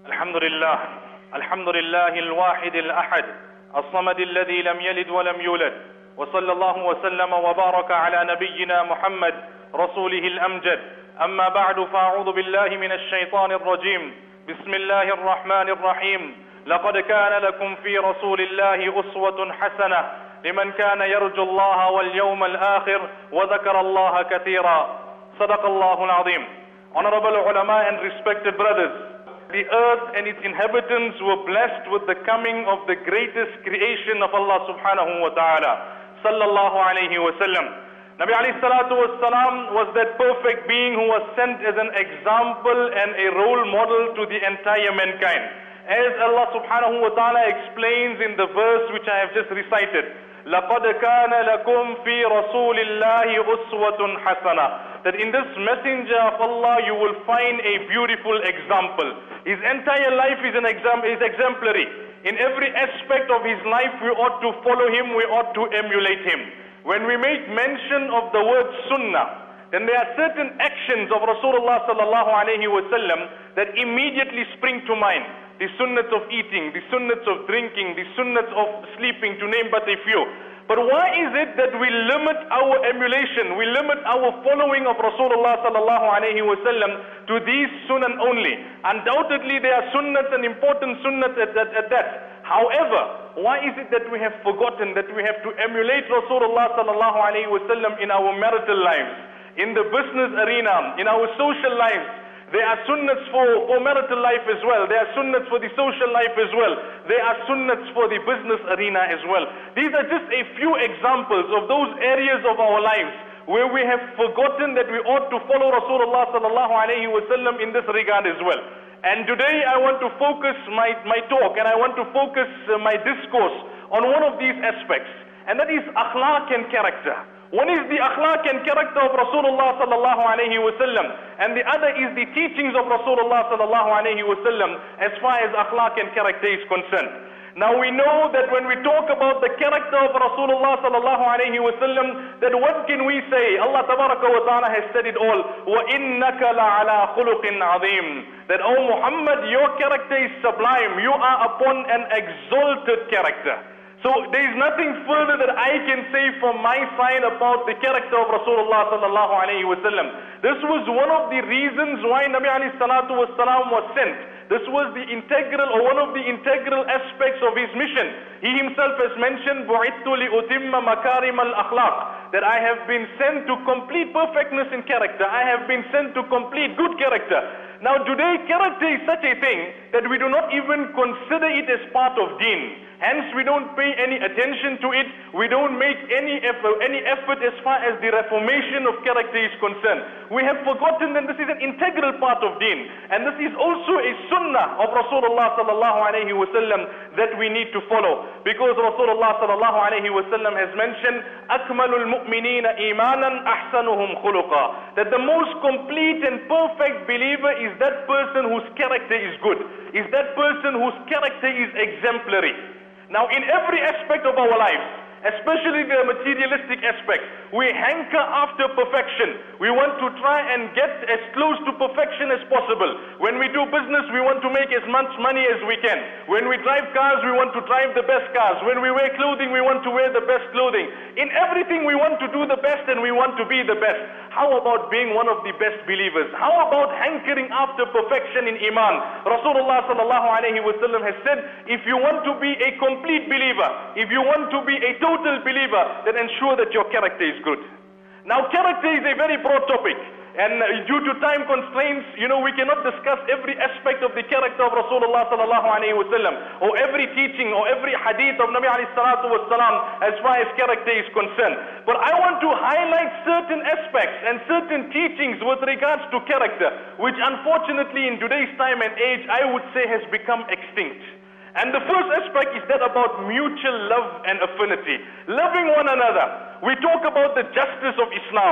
الحمد لله الواحد الأحد الصمد الذي لم يلد ولم يولد، وصلى الله وسلم وبارك على نبينا محمد رسوله الأمجد. أما بعد، فأعوذ بالله من الشيطان الرجيم. بسم الله الرحمن الرحيم. لقد كان لكم في رسول الله أسوة حسنة لمن كان يرجو الله واليوم الآخر وذكر الله كثيرا. صدق الله العظيم. Honorable ulama and respected brothers, the earth and its inhabitants were blessed with the coming of the greatest creation of Allah subhanahu wa ta'ala, sallallahu alayhi wa sallam. Nabi alayhi salatu wassalam was that perfect being who was sent as an example and a role model to the entire mankind. As Allah subhanahu wa ta'ala explains in the verse which I have just recited, لَقَدْ كَانَ لَكُمْ فِي رَسُولِ اللَّهِ أُسْوَةٌ حَسَنَةٌ, that in this messenger of Allah you will find a beautiful example. His entire life is exemplary. In every aspect of his life we ought to follow him, we ought to emulate him. When we make mention of the word sunnah, then there are certain actions of Rasulullah sallallahu alayhi wa sallam that immediately spring to mind. The sunnats of eating, the sunnats of drinking, the sunnats of sleeping, to name but a few. But why is it that we limit our emulation, we limit our following of Rasulullah sallallahu alayhi wa sallam to these sunan only? Undoubtedly there are sunnats and important sunnats at that. However, why is it that we have forgotten that we have to emulate Rasulullah sallallahu alayhi wa sallam in our marital lives, in the business arena, in our social lives? There are sunnats for marital life as well. There are sunnats for the social life as well. There are sunnats for the business arena as well. These are just a few examples of those areas of our lives where we have forgotten that we ought to follow Rasulullah sallallahu alayhi wa sallam in this regard as well. And today I want to focus my talk, and I want to focus my discourse on one of these aspects, and that is akhlaq and character. One is the akhlaq and character of Rasulullah sallallahu alayhi wa sallam, and the other is the teachings of Rasulullah sallallahu alayhi wa sallam as far as akhlaq and character is concerned. Now we know that when we talk about the character of Rasulullah sallallahu alayhi wa sallam, that what can we say? Allah tabaraka wa ta'ala has said it all. وَإِنَّكَ لَعَلَىٰ خُلُقٍ عَظِيمٍ, that, oh Muhammad, your character is sublime. You are upon an exalted character. So there is nothing further that I can say from my side about the character of Rasulullah sallallahu alayhi wa sallam. This was one of the reasons why Nabi alayhi salatu wassalam was sent. This was the integral, or one of the integral aspects of his mission. He himself has mentioned, بُعِثْتُ لِأُتِمَّ مَكَارِمَ الْأَخْلَاقِ, that I have been sent to complete perfectness in character. I have been sent to complete good character. Now today, character is such a thing that we do not even consider it as part of deen. Hence we don't pay any attention to it. We don't make any effort as far as the reformation of character is concerned. We have forgotten that this is an integral part of deen, and this is also a sunnah of Rasulullah sallallahu alayhi wa sallam that we need to follow. Because Rasulullah sallallahu alayhi wa sallam has mentioned, أَكْمَلُ الْمُؤْمِنِينَ إِيمَانًا أَحْسَنُهُمْ خُلُقًا, that the most complete and perfect believer is that person whose character is good, is that person whose character is exemplary. Now in every aspect of our lives, especially the materialistic aspect, we hanker after perfection. We want to try and get as close to perfection as possible. When we do business, we want to make as much money as we can. When we drive cars, we want to drive the best cars. When we wear clothing, we want to wear the best clothing. In everything we want to do the best, and we want to be the best. How about being one of the best believers? How about hankering after perfection in Iman? Rasulullah sallallahu alayhi wa sallam has said, if you want to be a complete believer, if you want to be a total believer, then ensure that your character is good. Now character is a very broad topic, and due to time constraints, we cannot discuss every aspect of the character of Rasulullah sallallahu alayhi wa sallam, or every teaching or every hadith of Nabi alayhi salatu wassalam as far as character is concerned. But I want to highlight certain aspects and certain teachings with regards to character, which unfortunately in today's time and age I would say has become extinct. And the first aspect is that about mutual love and affinity. Loving one another. We talk about the justice of Islam.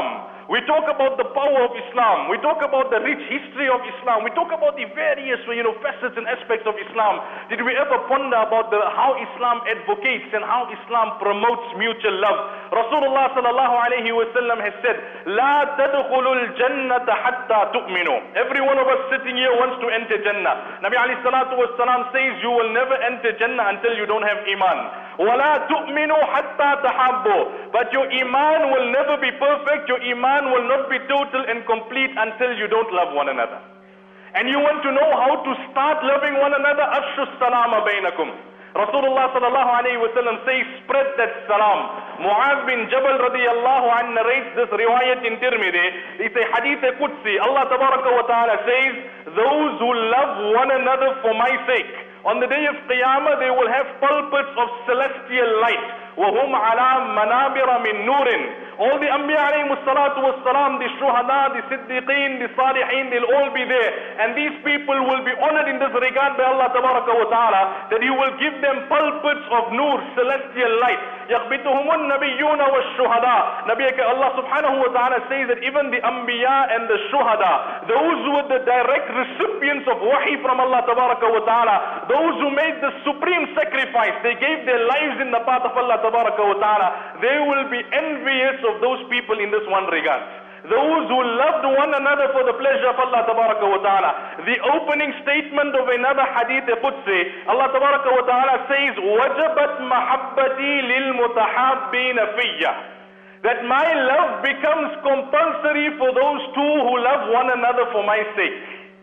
We talk about the power of Islam. We talk about the rich history of Islam. We talk about the various facets and aspects of Islam. Did we ever ponder about how Islam advocates and how Islam promotes mutual love? Rasulullah sallallahu alayhi wa sallam has said, "La tadkhulul jannata hatta tu'minu." Every one of us sitting here wants to enter Jannah. Nabi alayhi salatu wa salam says, you will never enter Jannah until you don't have Iman. وَلَا تُؤْمِنُوا حَتَّى تَحَبُّوا. But your Iman will never be perfect. Your Iman will not be total and complete until you don't love one another. And you want to know how to start loving one another? أَفْشُوا السَّلَامَ بَيْنَكُمْ. Rasulullah sallallahu alayhi wa sallam says, spread that salam. Mu'adh bin Jabal radiyallahu anhu narrates this riwayat in Tirmidhi. It's a hadith Qudsi. Allah tabaraka wa ta'ala says, those who love one another for my sake, on the day of Qiyamah they will have pulpits of celestial light. وَهُمْ عَلَى مَنَابِرَ مِن نُورٍ. All the Anbiya alayhimus salatu was salam, the Shuhada, the Siddiqeen, the Salihin, they'll all be there. And these people will be honored in this regard by Allah tabaraka wa ta'ala, that He will give them pulpits of nur, celestial light. يَقْبِتُهُمُ النَّبِيُّونَ وَالشُّهَدَاء. Allah subhanahu wa ta'ala says that even the Anbiya and the Shuhada, those who were the direct recipients of wahi from Allah tabaraka wa ta'ala, those who made the supreme sacrifice, they gave their lives in the path of Allah tabaraka wa ta'ala, they will be envious of those people in this one regard. Those who loved one another for the pleasure of Allah tabaraka wa ta'ala. The opening statement of another hadith Qudsi, Allah tabaraka wa ta'ala says, وَجَبَتْ مَحَبَّتِي لِلْمُتَحَابِّينَ فِيَّ. That my love becomes compulsory for those two who love one another for my sake.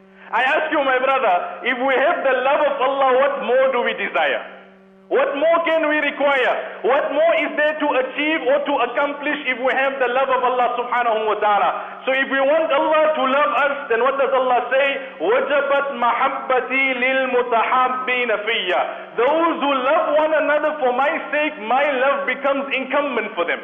I ask you, my brother, if we have the love of Allah, what more do we desire? What more can we require? What more is there to achieve or to accomplish if we have the love of Allah subhanahu wa ta'ala? So if we want Allah to love us, then what does Allah say? وَجَبَتْ مَحَبَّتِي لِلْمُتَحَابِّينَ فِيَّ. Those who love one another for my sake, my love becomes incumbent for them.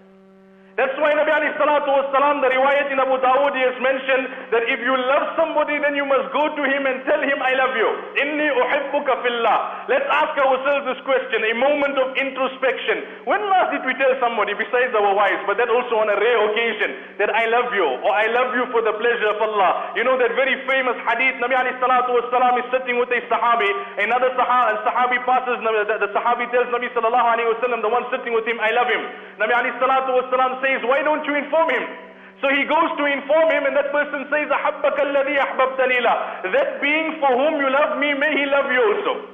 That's why Nabi alayhi salatu was salam, the riwayat in Abu Dawud, he has mentioned that if you love somebody, then you must go to him and tell him, I love you. Inni uhibbuka fillah. Let's ask ourselves this question, a moment of introspection. When last did we tell somebody, besides our wives, but that also on a rare occasion, that I love you, or I love you for the pleasure of Allah? You know that very famous hadith, Nabi alayhi salatu was salam is sitting with a sahabi, another sahabi passes, the sahabi tells Nabi sallallahu alayhi wa sallam, the one sitting with him, I love him. Nabi alayhi salatu was salam says, why don't you inform him? So he goes to inform him, and that person says, أَحَبَّكَ الَّذِي أَحْبَبْتَنِي لَهُ. That being for whom you love me, may he love you also.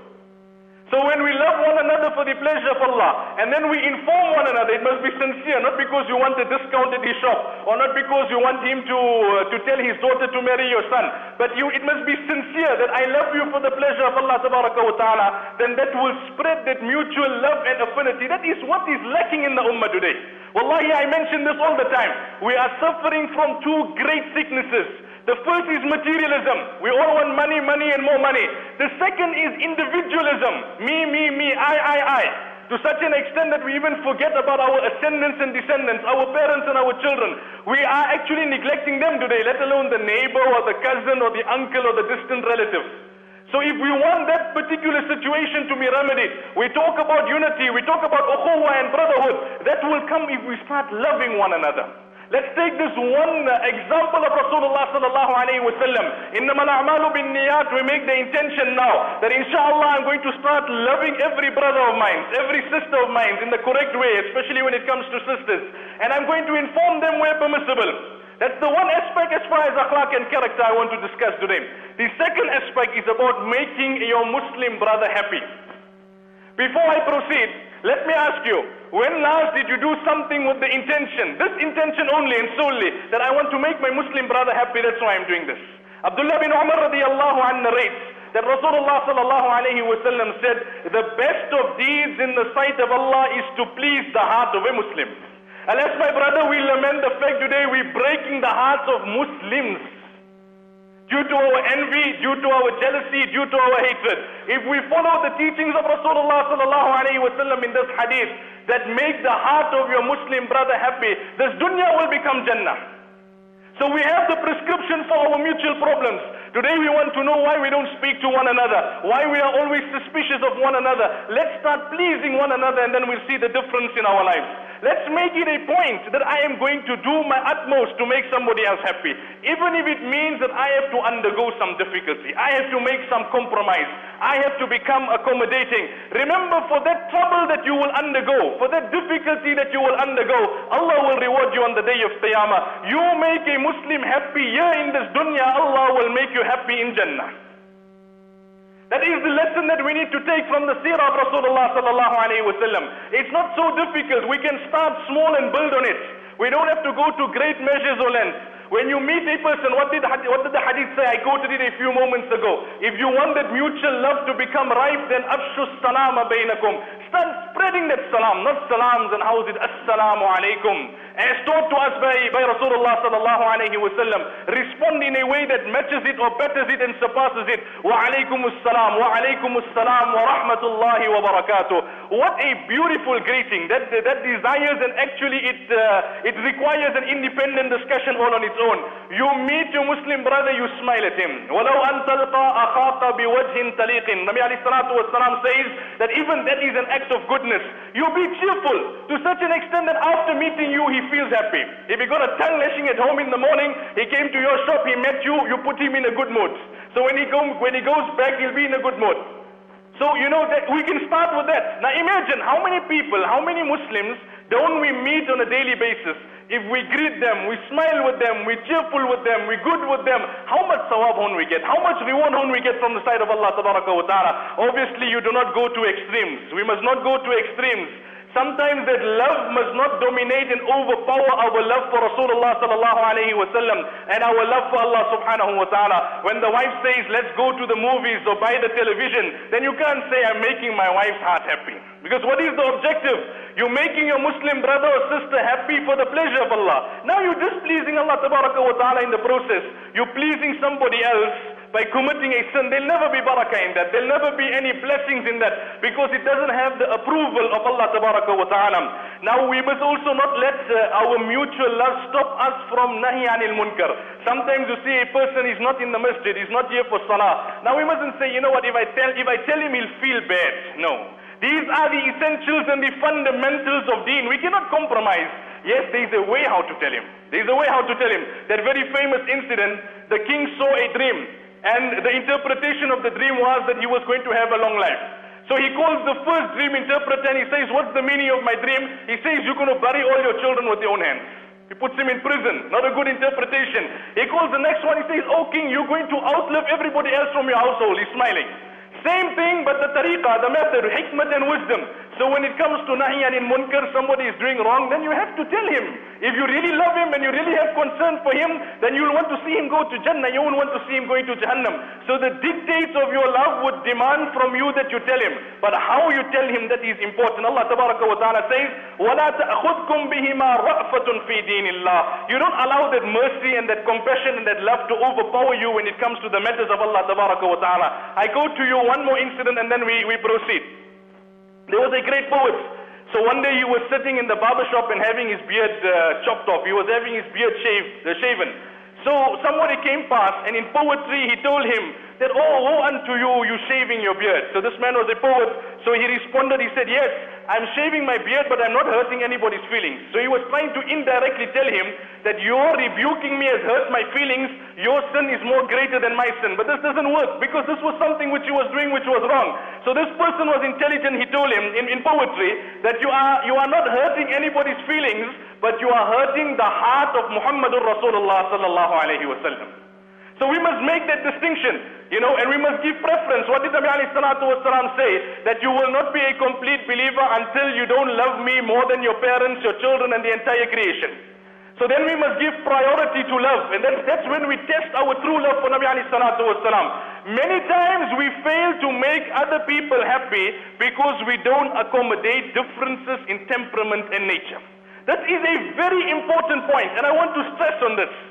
So when we love one another for the pleasure of Allah, and then we inform one another, it must be sincere, not because you want a discount at his shop, or not because you want him to tell his daughter to marry your son, but it must be sincere that I love you for the pleasure of Allah tabaraka wa ta'ala. Then that will spread that mutual love and affinity. That is what is lacking in the ummah today. Wallahi, I mention this all the time. We are suffering from two great sicknesses. The first is materialism. We all want money, money and more money. The second is individualism. Me, I. To such an extent that we even forget about our ascendants and descendants, our parents and our children. We are actually neglecting them today, let alone the neighbor or the cousin or the uncle or the distant relative. So if we want that particular situation to be remedied, we talk about unity, we talk about ukhuwah and brotherhood. That will come if we start loving one another. Let's take this one example of Rasulullah sallallahu alayhi wa sallam. إِنَّمَا الْأَعْمَالُ بِالنِّيَّاتِ. We make the intention now that inshallah I'm going to start loving every brother of mine, every sister of mine in the correct way, especially when it comes to sisters. And I'm going to inform them where permissible. That's the one aspect as far as akhlaq and character I want to discuss today. The second aspect is about making your Muslim brother happy. Before I proceed, let me ask you, when last did you do something with the intention, this intention only and solely, that I want to make my Muslim brother happy, that's why I'm doing this? Abdullah bin Umar radiyallahu anhu narrates that Rasulullah sallallahu alayhi wa sallam said, the best of deeds in the sight of Allah is to please the heart of a Muslim. Unless, my brother, we lament the fact today we're breaking the hearts of Muslims due to our envy, due to our jealousy, due to our hatred. If we follow the teachings of Rasulullah sallallahu alayhi wa sallam in this hadith that make the heart of your Muslim brother happy, this dunya will become Jannah. So we have the prescription for our mutual problems. Today we want to know why we don't speak to one another, why we are always suspicious of one another. Let's start pleasing one another, and then we'll see the difference in our lives. Let's make it a point that I am going to do my utmost to make somebody else happy. Even if it means that I have to undergo some difficulty, I have to make some compromise, I have to become accommodating. Remember, for that trouble that you will undergo, for that difficulty that you will undergo, Allah will reward you on the day of Qiyamah. You make a Muslim happy here in this dunya, Allah will make you happy in Jannah. That is the lesson that we need to take from the seerah of Rasulullah sallallahu alayhi wa sallam. It's not so difficult. We can start small and build on it. We don't have to go to great measures or lengths. When you meet a person, what did the hadith say? I quoted it a few moments ago. If you want that mutual love to become ripe, then afshu salama bainakum. Start spreading that salam, not salams and how's it, assalamu alaikum. As taught to us by Rasulullah sallallahu alayhi wa sallam. Respond in a way that matches it or betters it and surpasses it. Wa alaykum assalam, wa alaykum assalam, wa rahmatullahi wa barakatuh. What a beautiful greeting. That desires, and actually it requires an independent discussion all on its own. You meet your Muslim brother, you smile at him. وَلَوْ أَن تَلْقَى أَخَاكَ بِوَجْهٍ طَلِيقٍ. Nabi alayhi salatu wasalam says that even that is an act of goodness. You be cheerful to such an extent that after meeting you, he feels happy. If he got a tongue lashing at home in the morning, he came to your shop, he met you, you put him in a good mood. So when he goes back, he'll be in a good mood. So you know that we can start with that. Now imagine how many people, how many Muslims don't we meet on a daily basis? If we greet them, we smile with them, we cheerful with them, we good with them, how much sawab won't we get? How much reward won't we get from the side of Allah tabaraka wa ta'ala? Obviously you do not go to extremes. We must not go to extremes. Sometimes that love must not dominate and overpower our love for Rasulullah sallallahu alayhi wa sallam and our love for Allah subhanahu wa ta'ala. When the wife says, let's go to the movies or buy the television, then you can't say, I'm making my wife's heart happy. Because what is the objective? You're making your Muslim brother or sister happy for the pleasure of Allah. Now you're displeasing Allah tabaraka wa ta'ala in the process. You're pleasing somebody else by committing a sin. There'll never be barakah in that. There'll never be any blessings in that, because it doesn't have the approval of Allah tabaraka wa ta'ala. Now we must also not let our mutual love stop us from nahi anil munkar. Sometimes you see a person is not in the masjid, he's not here for salah. Now we mustn't say, you know what, if I tell him, he'll feel bad. No. These are the essentials and the fundamentals of deen. We cannot compromise. Yes, there is a way how to tell him. There is a way how to tell him. That very famous incident, the king saw a dream, and the interpretation of the dream was that he was going to have a long life. So he calls the first dream interpreter and he says, what's the meaning of my dream? He says, you're going to bury all your children with your own hands. He puts him in prison. Not a good interpretation. He calls the next one, he says, oh king, you're going to outlive everybody else from your household. He's smiling. Same thing, but the tariqah, the method, hikmat and wisdom. So when it comes to nahi anil munkar, somebody is doing wrong, then you have to tell him. If you really love him and you really have concern for him, then you'll want to see him go to Jannah. You won't want to see him going to Jahannam. So the dictates of your love would demand from you that you tell him. But how you tell him, that is important. Allah tabaraka wa ta'ala says, وَلَا تَأْخُذْكُمْ بِهِمَا رَأْفَةٌ فِي دِينِ اللَّهِ. You don't allow that mercy and that compassion and that love to overpower you when it comes to the matters of Allah tabaraka wa ta'ala. I go to you one more incident and then we proceed. There was a great poet. So one day he was sitting in the barber shop and having his beard chopped off. He was having his beard shaven. So somebody came past, and in poetry he told him that, oh, woe unto you, you shaving your beard. So this man was a poet. So he responded, he said, yes, I'm shaving my beard, but I'm not hurting anybody's feelings. So he was trying to indirectly tell him that your rebuking me has hurt my feelings. Your sin is more greater than my sin. But this doesn't work, because this was something which he was doing which was wrong. So this person was intelligent. He told him in poetry that you are not hurting anybody's feelings, but you are hurting the heart of Muhammadur Rasulullah sallallahu alayhi wa sallam. So we must make that distinction, and we must give preference. What did Nabi alayhi salatu wasalam say? That you will not be a complete believer until you don't love me more than your parents, your children, and the entire creation. So then we must give priority to love, and that's when we test our true love for Nabi alayhi salatu wasalam. Many times we fail to make other people happy because we don't accommodate differences in temperament and nature. That is a very important point, and I want to stress on this.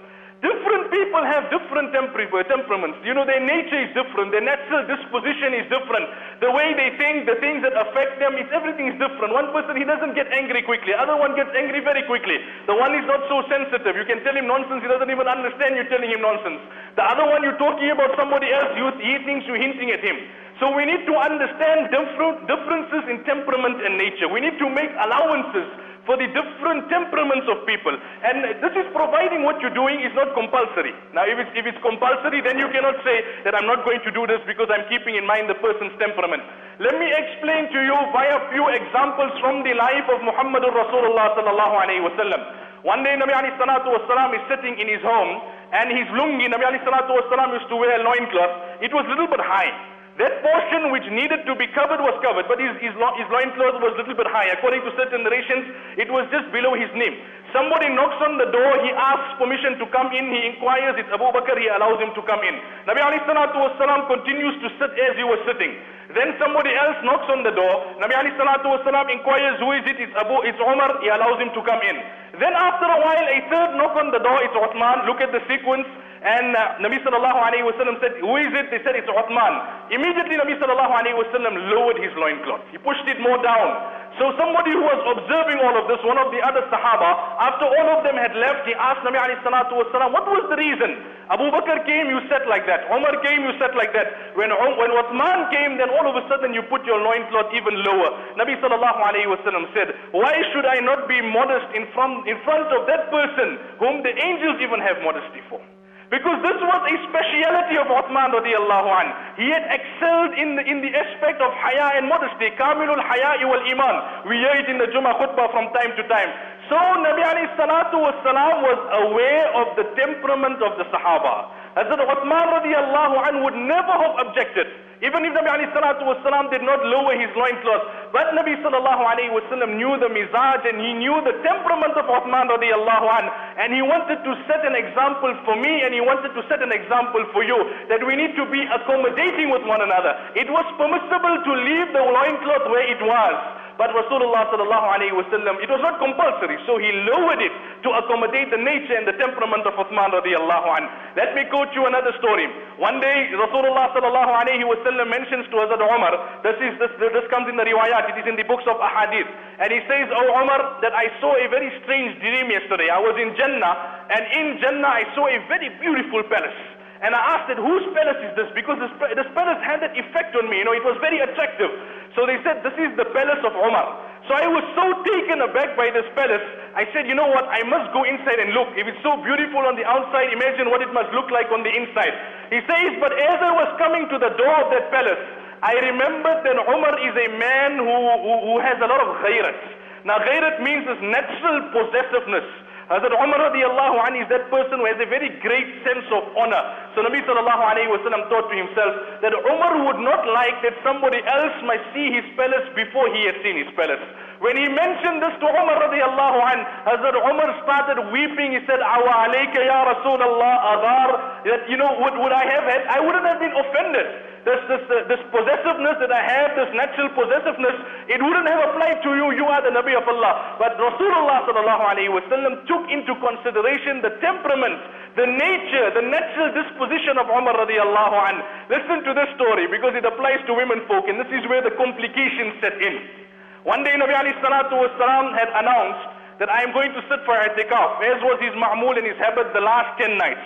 Different people have different temperaments. You know, their nature is different. Their natural disposition is different. The way they think, the things that affect them, everything is different. One person, he doesn't get angry quickly. Other one gets angry very quickly. The one is not so sensitive. You can tell him nonsense, he doesn't even understand you're telling him nonsense. The other one, you're talking about somebody else, he thinks you're hinting at him. So we need to understand differences in temperament and nature. We need to make allowances for the different temperaments of people. And this is providing what you're doing is not compulsory. Now if it's compulsory, then you cannot say that I'm not going to do this because I'm keeping in mind the person's temperament. Let me explain to you via a few examples from the life of Muhammadur Rasulullah sallallahu alayhi wa sallam. One day Nabi alayhi salatu wasalam is sitting in his home, and his lungi, Nabi alayhi salatu wasalam used to wear a loincloth. It was a little bit high. That portion which needed to be covered was covered, but his loincloth was a little bit high. According to certain narrations, it was just below his knee. Somebody knocks on the door, he asks permission to come in, he inquires, it's Abu Bakr, he allows him to come in. Nabi alayhi salatu wasalam continues to sit as he was sitting. Then somebody else knocks on the door, Nabi alayhi salatu wasalam inquires, who is it? It's Umar, he allows him to come in. Then after a while, a third knock on the door, it's Uthman. Look at the sequence. And Nabi sallallahu alayhi wa sallam said, who is it? They said, it's Uthman. Immediately Nabi sallallahu alayhi wa sallam lowered his loincloth. He pushed it more down. So somebody who was observing all of this, one of the other Sahaba, after all of them had left, he asked Nabi alayhi salatu wa sallam, what was the reason? Abu Bakr came, you sat like that. Umar came, you sat like that. When Uthman came, then all of a sudden you put your loincloth even lower. Nabi sallallahu alayhi wa sallam said, why should I not be modest in front of that person whom the angels even have modesty for? Because this was a speciality of Uthman radiallahu anh. He had excelled in the aspect of haya and modesty. Kamilul haya'i wal iman. We hear it in the Jummah khutbah from time to time. So Nabi alayhi salatu wasalam was aware of the temperament of the Sahaba. Hazrat Uthman radiallahu anh would never have objected. Even if Nabi alayhi salatu wasalam did not lower his loincloth. But Nabi sallallahu alayhi wasallam knew the mizaj and he knew the temperament of Uthman radiallahu anh. And he wanted to set an example for me and he wanted to set an example for you. That we need to be accommodating with one another. It was permissible to leave the loincloth where it was. But Rasulullah sallallahu alayhi wa sallam, it was not compulsory, so he lowered it to accommodate the nature and the temperament of Uthman radiallahu anh. Let me quote you another story. One day, Rasulullah sallallahu alayhi wa sallam mentions to Hazrat Umar, this comes in the riwayat, it is in the books of ahadith, and he says, "Oh Umar, that I saw a very strange dream yesterday. I was in Jannah, and in Jannah I saw a very beautiful palace. And I asked it, whose palace is this? Because this palace had that effect on me, it was very attractive. So they said, this is the palace of Umar. So I was so taken aback by this palace, I said, you know what, I must go inside and look. If it's so beautiful on the outside, imagine what it must look like on the inside. He says, but as I was coming to the door of that palace, I remembered that Umar is a man who has a lot of ghayrat. Now ghayrat means this natural possessiveness. Hazrat Umar radiallahu anh is that person who has a very great sense of honor. So Nabi sallallahu alayhi wa sallam thought to himself that Umar would not like that somebody else might see his palace before he had seen his palace. When he mentioned this to Umar radiallahu anh, Hazrat Umar started weeping. He said, Awa alayka ya Rasulallah aghar. That, would I have had, I wouldn't have been offended. This possessiveness that I have, this natural possessiveness, it wouldn't have applied to you. You are the Nabi of Allah. But Rasulullah sallallahu alayhi wa sallam took into consideration the temperament, the nature, the natural disposition of Umar radiallahu anh. Listen to this story because it applies to women folk, and this is where the complications set in. One day Nabi alayhi salatu wasalam had announced that I am going to sit for i'tikaf, as was his ma'mul and his habit the last 10 nights.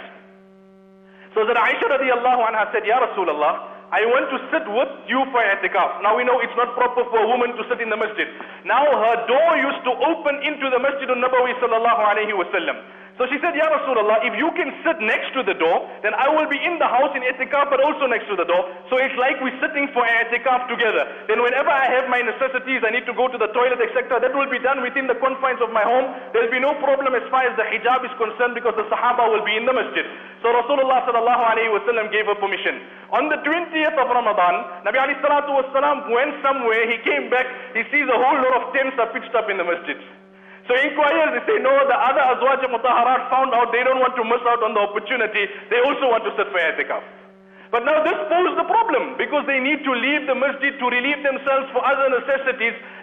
So that Aisha radiallahu anha said, Ya Rasulullah, I want to sit with you for i'tikaf. Now we know it's not proper for a woman to sit in the masjid. Now her door used to open into the Masjid al-Nabawi sallallahu alayhi wa sallam. So she said, Ya Rasulullah, if you can sit next to the door, then I will be in the house in i'tikaf but also next to the door. So it's like we're sitting for i'tikaf together. Then whenever I have my necessities, I need to go to the toilet, etc., that will be done within the confines of my home. There will be no problem as far as the hijab is concerned because the Sahaba will be in the masjid. So Rasulullah sallallahu alayhi wa sallam gave her permission. On the 20th of Ramadan, Nabi alayhi salatu wasalam went somewhere, he came back, he sees a whole lot of tents are pitched up in the masjid. So he inquires, they say, no, the other Azwaj Mutahharat found out they don't want to miss out on the opportunity, they also want to sit for i'tikaf. But now this posed the problem, because they need to leave the masjid to relieve themselves for other necessities,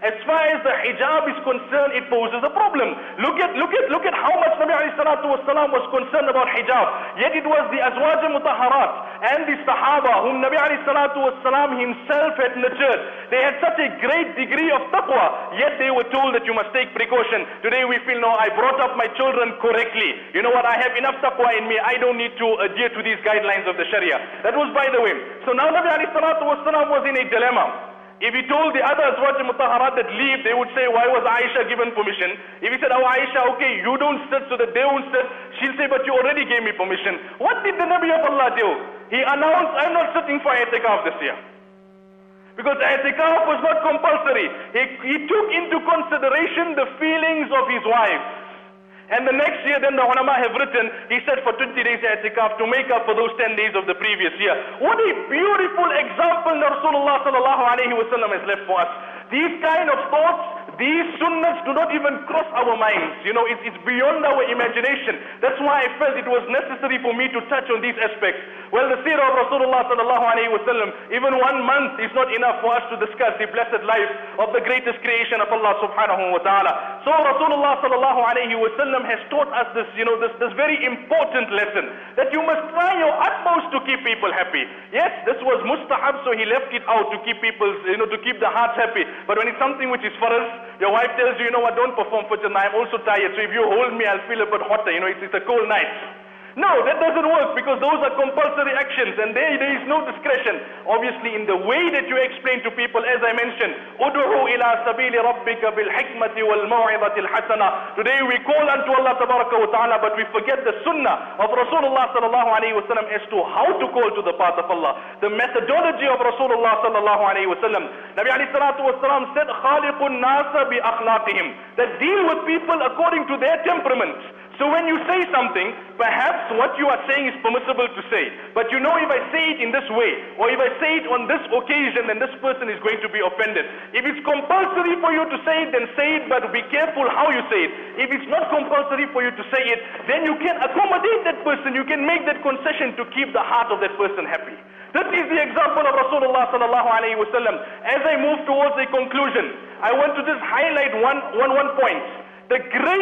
As far as the hijab is concerned, it poses a problem. Look at how much Nabi alayhi salatu wasalam was concerned about hijab. Yet it was the Azwaj Mutahharat and the Sahaba whom Nabi alayhi salatu wasalam himself had nurtured. They had such a great degree of taqwa, yet they were told that you must take precaution. Today we feel, no, I brought up my children correctly. You know what, I have enough taqwa in me, I don't need to adhere to these guidelines of the Sharia. That was by the way. So now Nabi alayhi salatu wasalam was in a dilemma. If he told the other Azwaj Mutahharat that leave, they would say, why was Aisha given permission? If he said, oh Aisha, okay, you don't sit so that they won't sit, she'll say, but you already gave me permission. What did the Nabi of Allah do? He announced, I'm not sitting for i'tikaf this year. Because i'tikaf was not compulsory. He took into consideration the feelings of his wives. And the next year then the ulama have written, he said for 20 days i'tikaf to make up for those 10 days of the previous year. What a beautiful example that Rasulullah sallallahu alayhi wa sallam has left for us. These kind of thoughts, these sunnahs do not even cross our minds. You know, it's beyond our imagination. That's why I felt it was necessary for me to touch on these aspects. Well, the seerah of Rasulullah sallallahu alayhi wa sallam, even 1 month is not enough for us to discuss the blessed life of the greatest creation of Allah subhanahu wa ta'ala. So Rasulullah sallallahu alayhi wa sallam has taught us this, you know, this very important lesson, that you must try your utmost to keep people happy. Yes, this was mustahab, so he left it out to keep people, you know, to keep the hearts happy. But when it's something which is farz, your wife tells you, you know what, don't perform for Jannah, I'm also tired, so if you hold me, I'll feel a bit hotter, you know, it's a cold night. No, that doesn't work, because those are compulsory actions and there is no discretion. Obviously, in the way that you explain to people, as I mentioned, ud'u ila sabili rabbika bil hikmati wal maw'izati al hasana. Today we call unto Allah tabaraka wa ta'ala, but we forget the sunnah of Rasulullah sallallahu alayhi wa sallam as to how to call to the path of Allah. The methodology of Rasulullah sallallahu alayhi wa sallam. Nabi alayhi salatu wa sallam said, khaliqun nasa bi akhlaqihim, that deal with people according to their temperament. So when you say something, perhaps what you are saying is permissible to say. But you know, if I say it in this way, or if I say it on this occasion, then this person is going to be offended. If it's compulsory for you to say it, then say it, but be careful how you say it. If it's not compulsory for you to say it, then you can accommodate that person, you can make that concession to keep the heart of that person happy. This is the example of Rasulullah sallallahu alayhi wa sallam. As I move towards a conclusion, I want to just highlight one point. The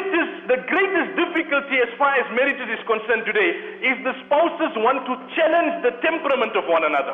greatest difficulty as far as marriages is concerned today is the spouses want to challenge the temperament of one another.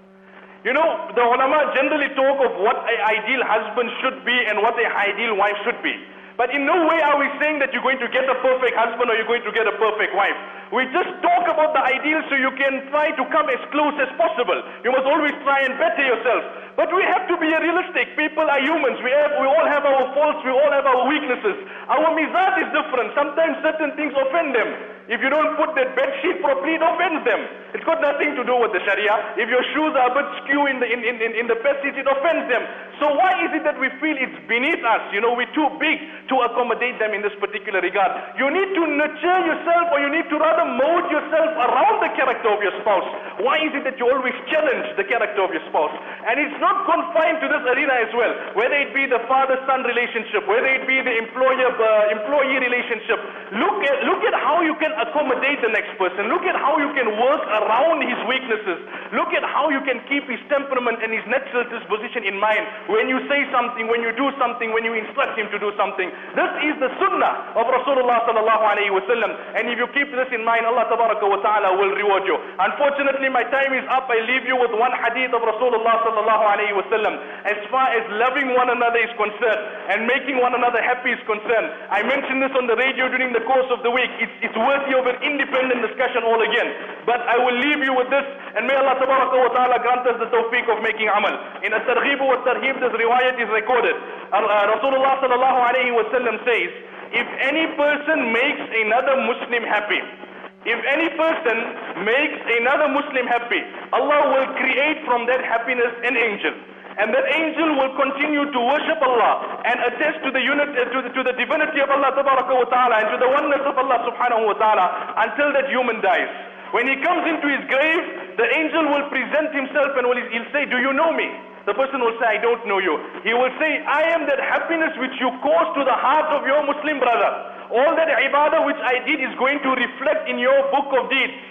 You know, the ulama generally talk of what an ideal husband should be and what an ideal wife should be. But in no way are we saying that you're going to get a perfect husband or you're going to get a perfect wife. We just talk about the ideal so you can try to come as close as possible. You must always try and better yourself. But we have to be realistic. People are humans. We all have our faults. We all have our weaknesses. Our mizaj is different. Sometimes certain things offend them. If you don't put that bed sheet properly, it offends them. It's got nothing to do with the Sharia. If your shoes are a bit skew in the bed sheet, it offends them. So why is it that we feel it's beneath us? You know, we're too big to accommodate them in this particular regard. You need to nurture yourself, or you need to rather mold yourself around the character of your spouse. Why is it that you always challenge the character of your spouse? And it's not confined to this arena as well. Whether it be the father-son relationship, whether it be the employer-employee relationship, look at how you can accommodate the next person. Look at how you can work around his weaknesses. Look at how you can keep his temperament and his natural disposition in mind when you say something, when you do something, when you instruct him to do something. This is the sunnah of Rasulullah sallallahu alayhi wa sallam. And if you keep this in mind, Allah tabaraka wa ta'ala will reward you. Unfortunately, my time is up. I leave you with one hadith of Rasulullah sallallahu alayhi wa sallam. As far as loving one another is concerned and making one another happy is concerned, I mentioned this on the radio during the course of the week. It's worthy of an independent discussion all again. But I will leave you with this, and may Allah tabaraka wa ta'ala grant us the tawfiq of making amal. In At-Targhib wa At-Tarhib, this riwayat is recorded. Rasulullah sallallahu alayhi wa sallam says, if any person makes another Muslim happy, if any person makes another Muslim happy, Allah will create from that happiness an angel. And that angel will continue to worship Allah and attest to the divinity of Allah tabaraka wa ta'ala and to the oneness of Allah subhanahu wa ta'ala until that human dies. When he comes into his grave, the angel will present himself and he'll say, do you know me? The person will say, I don't know you. He will say, I am that happiness which you caused to the heart of your Muslim brother. All that ibadah which I did is going to reflect in your book of deeds.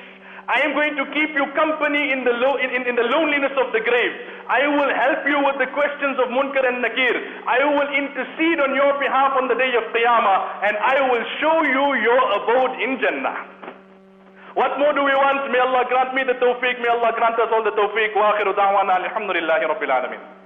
I am going to keep you company in the loneliness of the grave. I will help you with the questions of Munkar and Nakir. I will intercede on your behalf on the day of Qiyamah, and I will show you your abode in Jannah. What more do we want? May Allah grant me the tawfiq. May Allah grant us all the tawfiq. Wa akhiru da'wana alhamdulillahi rabbil alameen.